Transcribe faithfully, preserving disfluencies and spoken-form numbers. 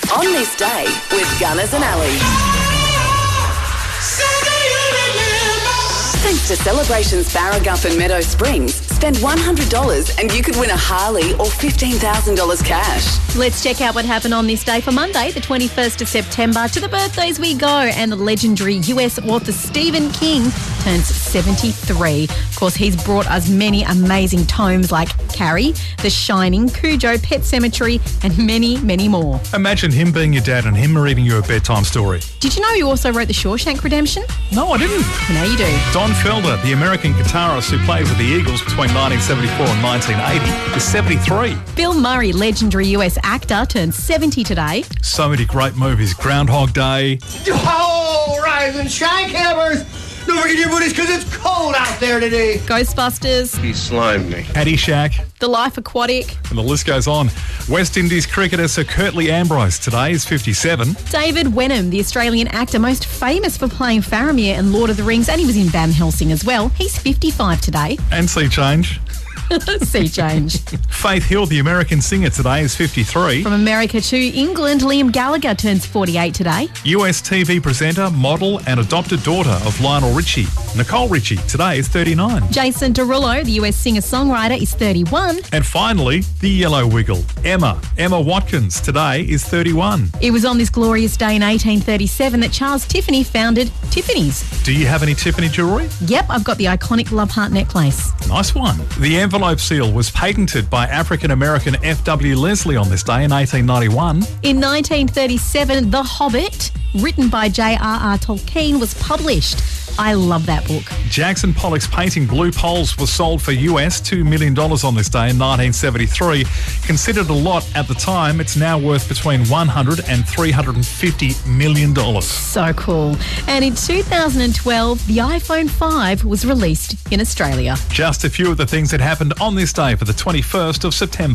On This Day with Gunners and Ali. Thanks to Celebrations Barragup and Meadow Springs, spend one hundred dollars and you could win a Harley or fifteen thousand dollars cash. Let's check out what happened on this day for Monday, the twenty-first of September. To the birthdays we go, and the legendary U S author Stephen King turns seventy-three. Of course, he's brought us many amazing tomes like Carrie, The Shining, Cujo, Pet Sematary, and many, many more. Imagine him being your dad and him reading you a bedtime story. Did you know he also wrote The Shawshank Redemption? No, I didn't. Now you do. Don Felder, the American guitarist who played with the Eagles between nineteen seventy-four and nineteen eighty, is seventy-three. Bill Murray, legendary U S actor, turns seventy today. So many great movies. Groundhog Day. Oh, rise and shine, campers! Don't forget your booties because it's cold out there today. Ghostbusters. He slimed me. Caddyshack. The Life Aquatic. And the list goes on. West Indies cricketer Sir Curtly Ambrose today is fifty-seven. David Wenham, the Australian actor most famous for playing Faramir in Lord of the Rings, and he was in Van Helsing as well. He's fifty-five today. And Sea Change. Sea change. Faith Hill, the American singer today, is fifty-three. From America to England, Liam Gallagher turns forty-eight today. U S T V presenter, model and adopted daughter of Lionel Richie, Nicole Richie, today is thirty-nine. Jason Derulo, the U S singer-songwriter, is thirty-one. And finally, the Yellow Wiggle, Emma, Emma Watkins, today is thirty-one. It was on this glorious day in eighteen thirty-seven that Charles Tiffany founded Tiffany's. Do you have any Tiffany jewellery? Yep, I've got the iconic love heart necklace. Nice one. The envelope seal was patented by African-American F W Leslie on this day in eighteen ninety-one. In nineteen thirty-seven, The Hobbit, written by J R R Tolkien, was published. I love that book. Jackson Pollock's painting Blue Poles was sold for U S two million dollars on this day in nineteen seventy-three. Considered a lot at the time, it's now worth between one hundred and three hundred fifty million dollars. So cool. And in two thousand twelve, the iPhone five was released in Australia. Just a few of the things that happened on this day for the twenty-first of September.